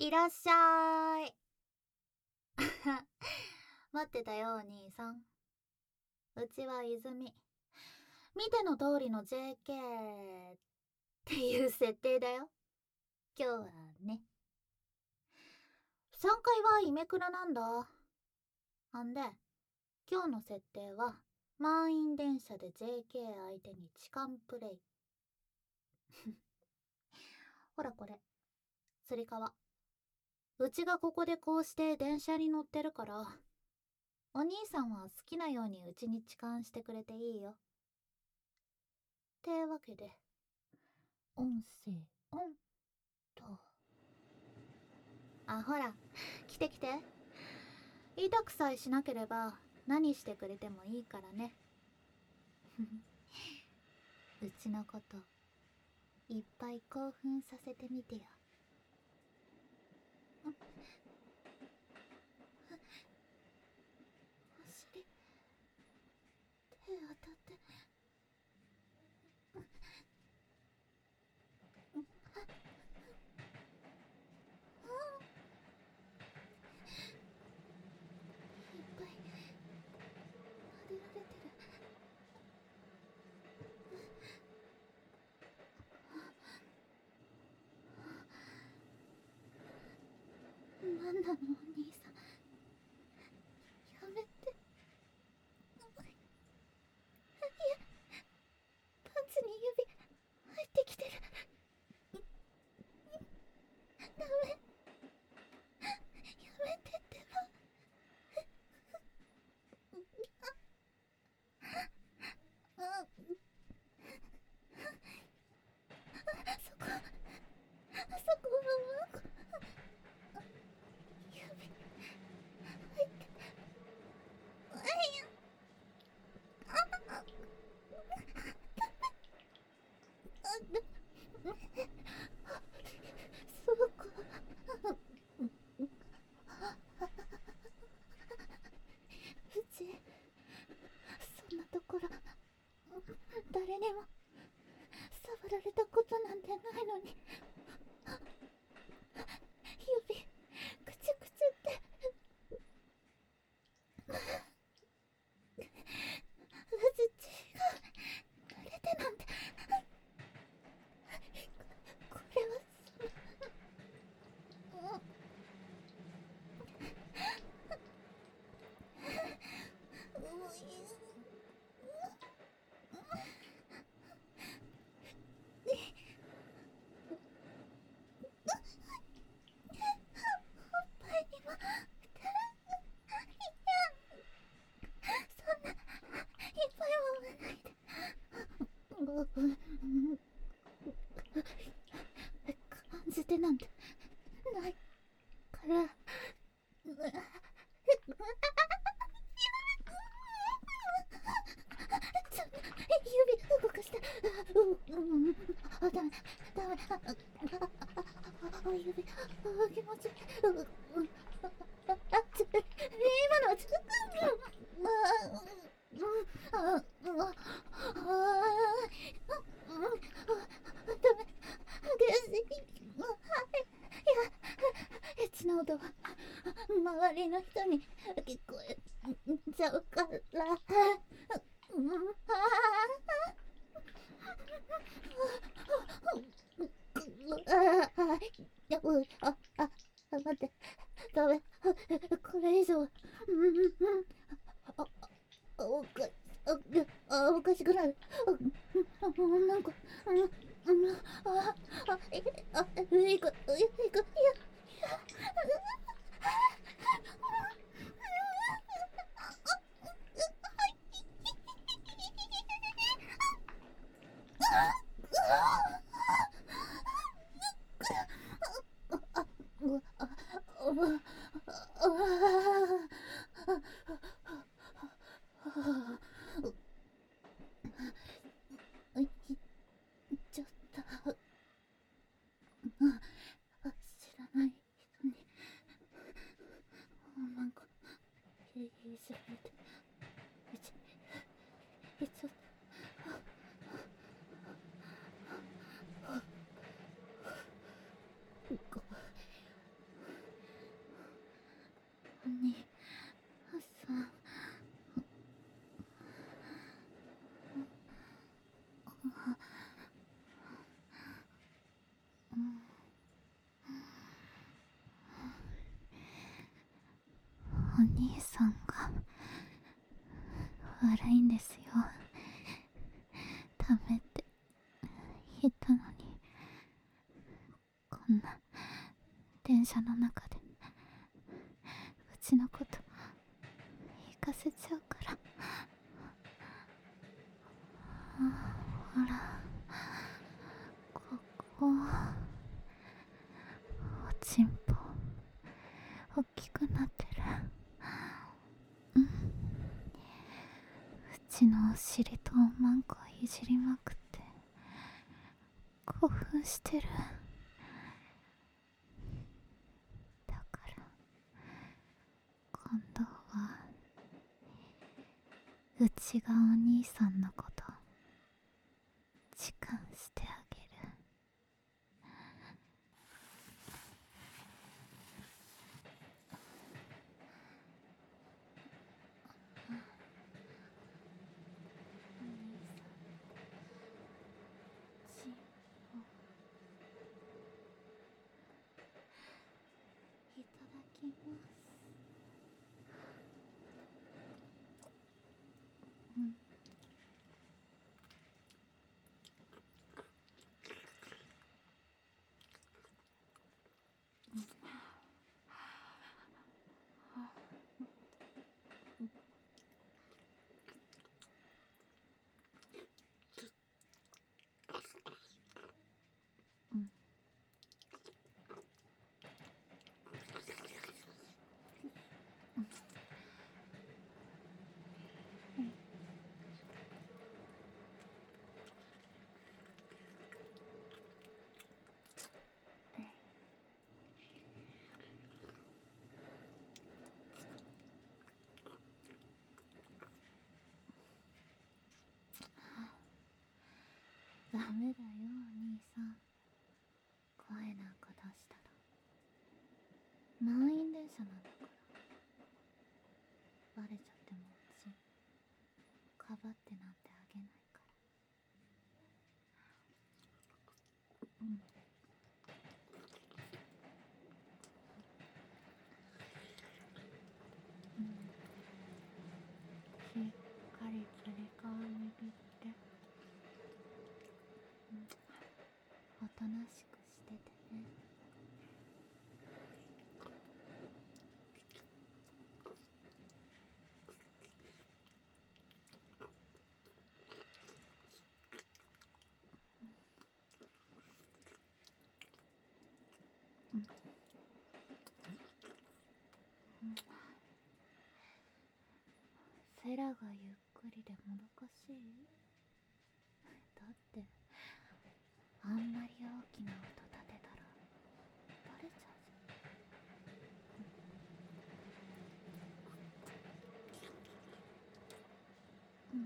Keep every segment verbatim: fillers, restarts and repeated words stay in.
いらっしゃい。待ってたよ、お兄さん。うちは泉。見ての通りの ジェーケー っていう設定だよ。今日はね。さんかいはイメクラなんだ。あんで、今日の設定は満員電車で ジェーケー 相手に痴漢プレイ。ほらこれ、つり革。うちがここでこうして電車に乗ってるから、お兄さんは好きなようにうちに痴漢してくれていいよ。ってわけで、音声オンと。あ、ほら、来て来て。痛くさえしなければ何してくれてもいいからね。うちのこといっぱい興奮させてみてよ。お尻手当たっていっぱい撫でられてる。なんなのお兄さん、やめて。いや、パンツに指入ってきてる。ダメ、やめてってば。あ、そこ、あそこは指入ってあいやあそうか。うちそんなところ誰にも触られたことなんてないのに、指くちゅくちゅってうち血が濡れてなんて、これはその、前にもそんないっぱいは産まないで。感じてなんてないからちょ指動かして。ううんあダメダメああ指あ気持ちいい。ううんあちょ今のはちょっとああああダメ激しい。エッチな音は周りの人に聞こえちゃうから。うんあああああ待ってダメこれ以上うんああおかあおかしくなる。なんかうんああえあいくいくいくいやちょっとお兄さんが悪いんですよ。ダメって言ったのに、こんな電車の中でうちのこと行かせちゃうから。ほら、ここおちんぽ大きくなってる。うん、うちのお尻とおまんこいじりまくって興奮してる。だから今度はうちがお兄さんのこと痴漢してあげる。いただきます。うん。うん。ダメだよお兄さん、声なんか出したら満員電車なんだから。バレちゃってもうちかばってなんてあげないから。うん。うん、しっかりつり革握って、うん、おとなしくしててね。うん。うん。セラがゆっくりでもどかしい？だってあんまり大きな音立てたらバレちゃうじゃん。うん。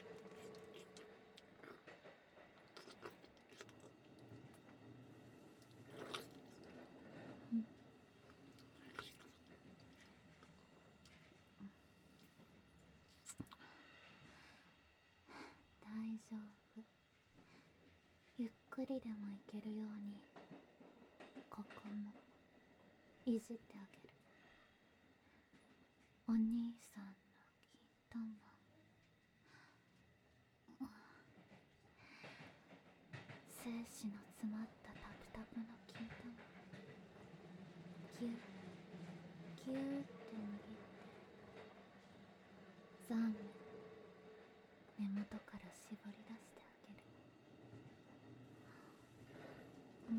うん。大丈夫。ゆっくりでも行けるようにここもいじってあげる。お兄さんの金玉、精子の詰まったタプタプの金玉、ギュッギューって握ってザーメン根元から絞り出してあげる。うん。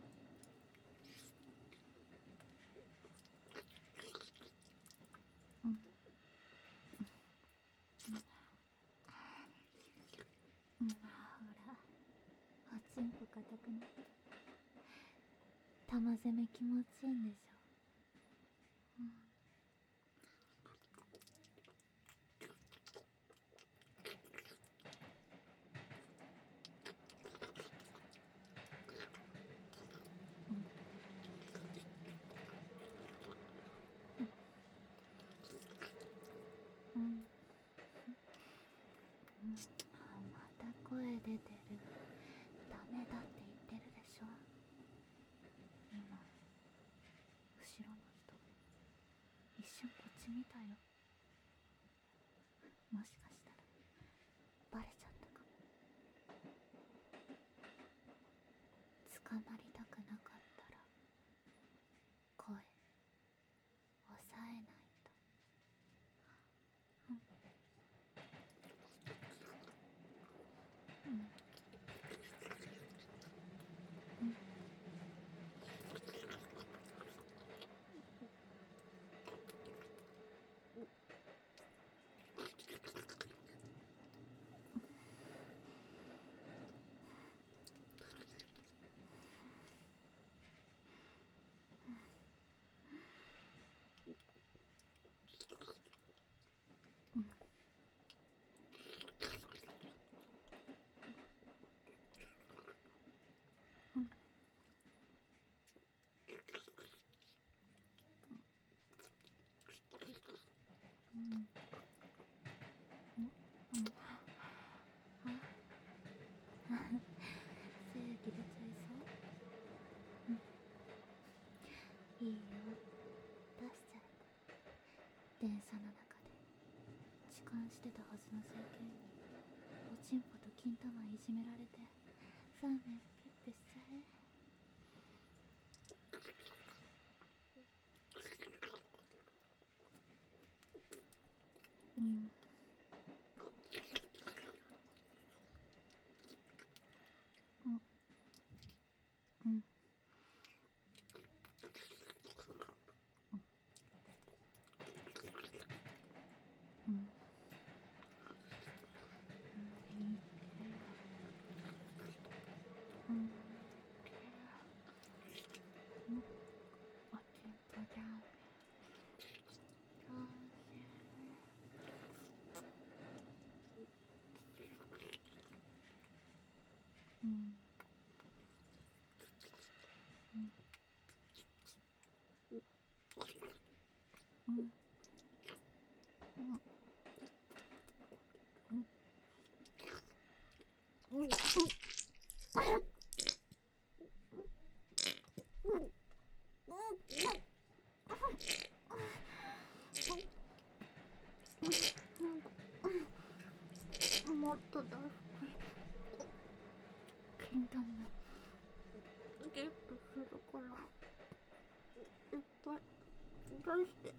うん。うん。ほら、おちんぽ硬くなって玉攻め気持ちいいんでしょ。うん。うん。うん。また声声出てる。ダメだって言ってるでしょ。今後ろの人一瞬こっち見たよ。もしかしたらバレちゃったかも。捕まりたくなかったら声抑えないと。うんうんうんうんうんうんうんあ精液出ちゃいそう。うんいいよ、出しちゃえ。電車の中で痴漢してたはずの整形におちんぽと金玉いじめられて、さあねペッペしちゃえ。うんうんうんうんいいうんうんおちんぽだめそうしうんうんうんうんうんうんもっと出して金玉ゲットするからいっぱい出して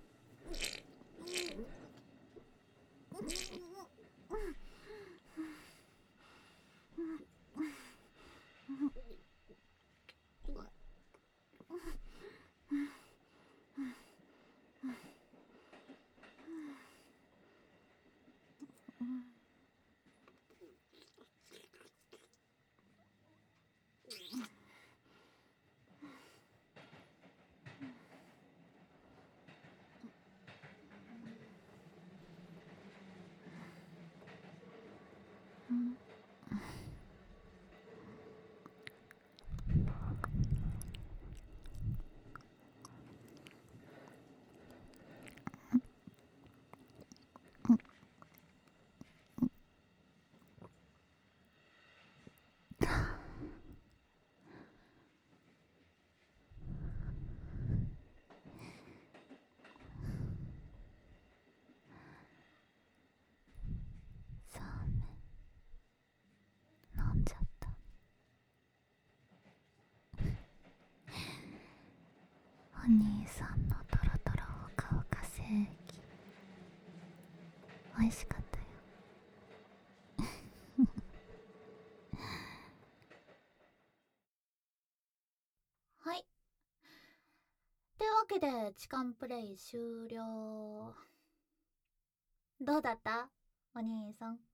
うんそうね飲んじゃった。お兄さんのトロトロほかほか精液美味しかったよ。はい。ってわけで痴漢プレイ終了。どうだったお兄さん。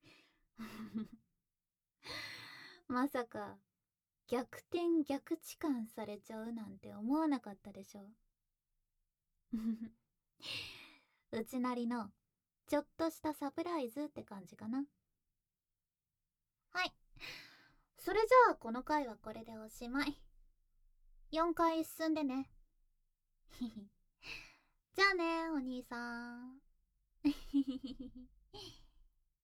まさか逆転逆痴漢されちゃうなんて思わなかったでしょ。うちなりのちょっとしたサプライズって感じかな。はい。それじゃあこの回はこれでおしまい。よんかい進んでね。じゃあねお兄さん。